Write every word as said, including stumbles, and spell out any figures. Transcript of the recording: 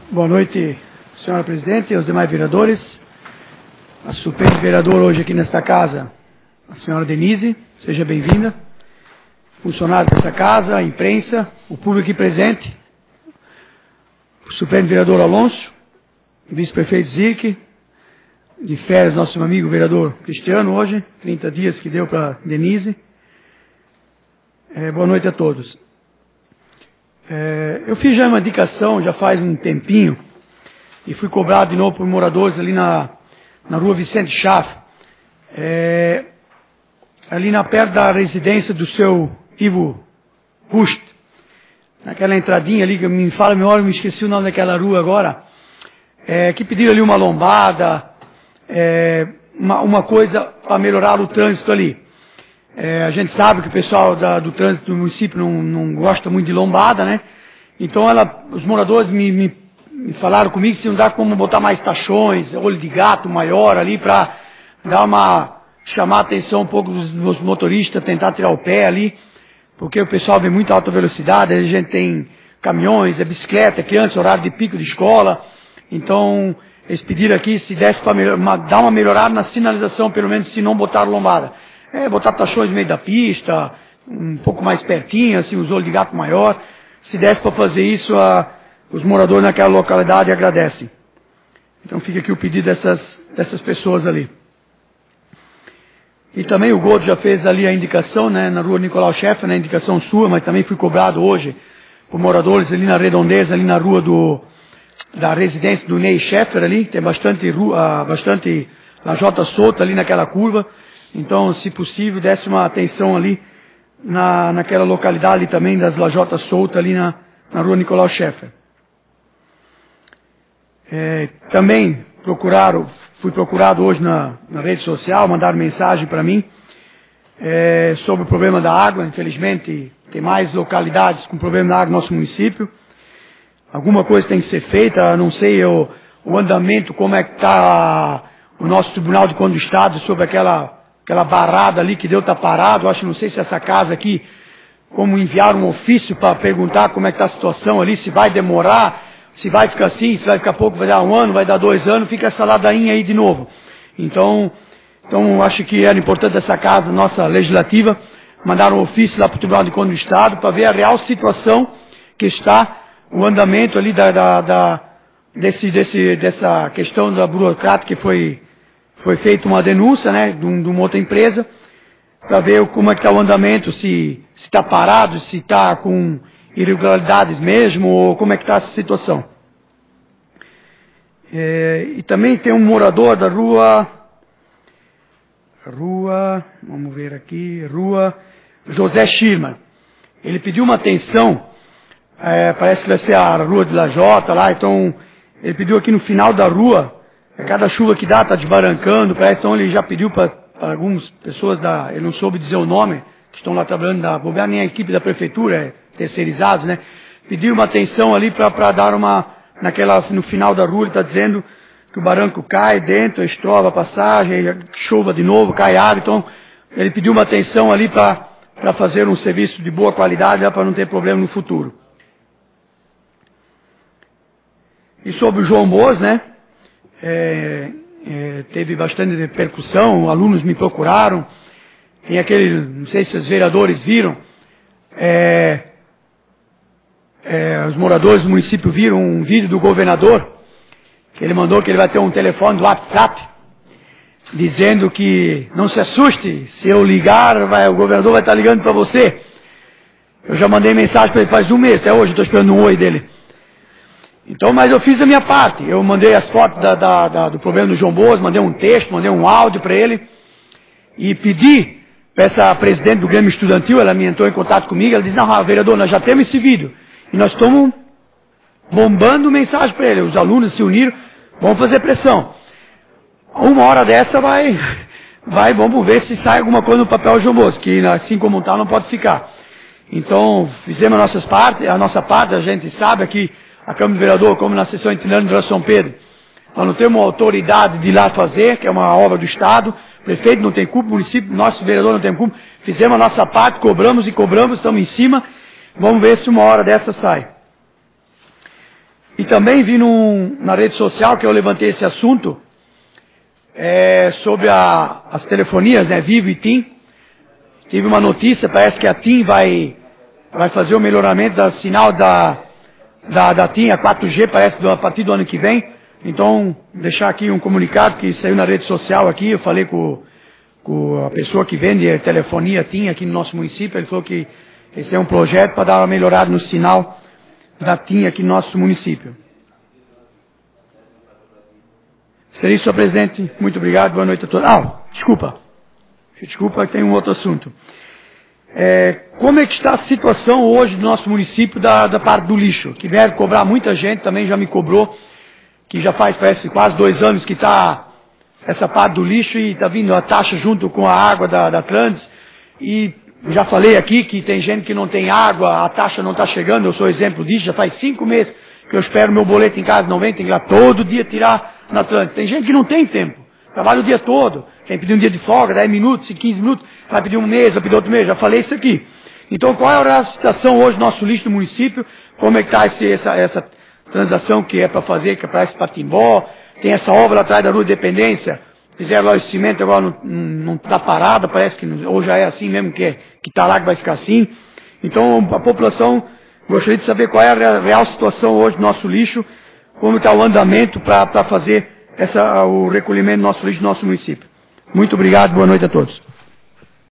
Boa noite, senhora presidente e aos demais vereadores. A suplente vereadora hoje aqui nesta casa, a senhora Denise, seja bem-vinda. Funcionários dessa casa, a imprensa, o público aqui presente, o suplente vereador Alonso, o vice-prefeito Zic, de férias, nosso amigo vereador Cristiano hoje, trinta dias que deu para Denise. É, boa noite a todos. É, eu fiz já uma indicação, já faz um tempinho, e fui cobrado de novo por moradores ali na, na rua Vicente Schaff, é, ali na perto da residência do seu Ivo Rust, naquela entradinha ali, que me fala, me olha, me esqueci o nome daquela rua agora, é, que pediram ali uma lombada, é, uma, uma coisa para melhorar o trânsito ali. É, a gente sabe que o pessoal da, do trânsito do município não, não gosta muito de lombada, né? Então ela, os moradores me, me, me falaram comigo se não dá como botar mais tachões, olho de gato maior ali para dar uma, chamar a atenção um pouco dos, dos motoristas, tentar tirar o pé ali, porque o pessoal vem muito alta velocidade, a gente tem caminhões, é bicicleta, é criança, horário de pico de escola. Então eles pediram aqui se desse para dar uma melhorada na sinalização, pelo menos se não botar lombada. É, botar tachões no meio da pista, um pouco mais pertinho, assim, os olhos de gato maior. Se desse para fazer isso, a, os moradores naquela localidade agradecem. Então fica aqui o pedido dessas, dessas pessoas ali. E também o Godo já fez ali a indicação, né, na rua Nicolau Scheffer, na indicação sua, mas também fui cobrado hoje por moradores ali na Redondeza, ali na rua do, da residência do Ney Scheffer ali, tem bastante, rua, bastante lajota solta ali naquela curva. Então, se possível, desse uma atenção ali na, naquela localidade também das lajotas soltas ali na, na rua Nicolau Scheffer. É, também procuraram, fui procurado hoje na, na rede social, mandaram mensagem para mim é, sobre o problema da água. Infelizmente, tem mais localidades com problema da água no nosso município. Alguma coisa tem que ser feita, não sei o, o andamento, como é que está o nosso Tribunal de Contas do Estado sobre aquela... aquela barrada ali que deu tá parado, acho, não sei se essa casa aqui, como enviar um ofício para perguntar como é que está a situação ali, se vai demorar, se vai ficar assim, se vai ficar pouco, vai dar um ano, vai dar dois anos, fica essa ladainha aí de novo. Então, então acho que era importante essa casa, nossa legislativa, mandar um ofício lá para o Tribunal de Contas do Estado para ver a real situação que está, o andamento ali da, da, da, desse, desse, dessa questão da burocrata que foi... Foi feita uma denúncia, né, de, um, de uma outra empresa, para ver como é que está o andamento, se está parado, se está com irregularidades mesmo, ou como é que está essa situação. É, e também tem um morador da rua, rua, vamos ver aqui, rua José Schirmer. Ele pediu uma atenção, é, parece que vai ser a rua de Lajota lá, então ele pediu aqui no final da rua. Cada chuva que dá está desbarancando, parece, então ele já pediu para algumas pessoas, da, ele não soube dizer o nome, que estão lá trabalhando, da, vou ver nem a equipe da prefeitura, é, terceirizados, né? Pediu uma atenção ali para dar uma, naquela, no final da rua, ele está dizendo que o barranco cai dentro, estrova a passagem, chova de novo, cai água, então ele pediu uma atenção ali para fazer um serviço de boa qualidade, para não ter problema no futuro. E sobre o João Boas, né? É, é, teve bastante repercussão, alunos me procuraram, tem aquele, não sei se os vereadores viram, é, é, os moradores do município viram um vídeo do governador, que ele mandou que ele vai ter um telefone do WhatsApp, dizendo que não se assuste, se eu ligar, vai, o governador vai estar ligando para você. Eu já mandei mensagem para ele faz um mês, até hoje estou esperando um oi dele. Então, mas eu fiz a minha parte, eu mandei as fotos da, da, da, do problema do João Boas, mandei um texto, mandei um áudio para ele, e pedi para essa presidente do Grêmio Estudantil, ela me entrou em contato comigo, ela disse, não, vereador, nós já temos esse vídeo, e nós estamos bombando mensagem para ele, os alunos se uniram, vamos fazer pressão. Uma hora dessa vai, vai, vamos ver se sai alguma coisa no papel João Boas, que assim como está não pode ficar. Então, fizemos a nossa parte, a nossa parte, a gente sabe aqui, a Câmara do Vereador, como na sessão itinerante de São Pedro, nós não temos autoridade de ir lá fazer, que é uma obra do Estado, o prefeito não tem culpa, o município, nosso vereador não tem culpa, fizemos a nossa parte, cobramos e cobramos, estamos em cima, vamos ver se uma hora dessa sai. E também vi num, na rede social que eu levantei esse assunto, é, sobre a, as telefonias, né, Vivo e TIM. Tive uma notícia, parece que a TIM vai, vai fazer o melhoramento do sinal da, da, da TIM, a quatro G, parece, a partir do ano que vem. Então, deixar aqui um comunicado que saiu na rede social aqui, eu falei com, com a pessoa que vende telefonia TIM aqui no nosso município, ele falou que eles têm um projeto para dar uma melhorada no sinal da TIM aqui no nosso município. Seria isso, senhor presidente. Muito obrigado, boa noite a todos. Ah, desculpa. Desculpa, tem um outro assunto. É, como é que está a situação hoje do nosso município da, da parte do lixo? Que vieram cobrar muita gente, também já me cobrou, que já faz, parece, quase dois anos que está essa parte do lixo e está vindo a taxa junto com a água da, da Trans. E já falei aqui que tem gente que não tem água, a taxa não está chegando, eu sou exemplo disso, já faz cinco meses que eu espero meu boleto em casa, não vem, tem que ir lá todo dia tirar na Trans. Tem gente que não tem tempo, trabalha o dia todo, tem que pedir um dia de folga, dez minutos, quinze minutos, vai pedir um mês, vai pedir outro mês, já falei isso aqui. Então, qual é a situação hoje do nosso lixo no município? Como é que está essa, essa transação que é para fazer, que é para esse Patimbó? Tem essa obra atrás da Rua de Independência, fizeram lá o cimento, agora não está parada, parece que hoje já é assim mesmo, que está lá que vai ficar assim. Então, a população gostaria de saber qual é a real situação hoje do nosso lixo, como está o andamento para fazer essa, o recolhimento do nosso lixo no nosso município. Muito obrigado, boa noite a todos.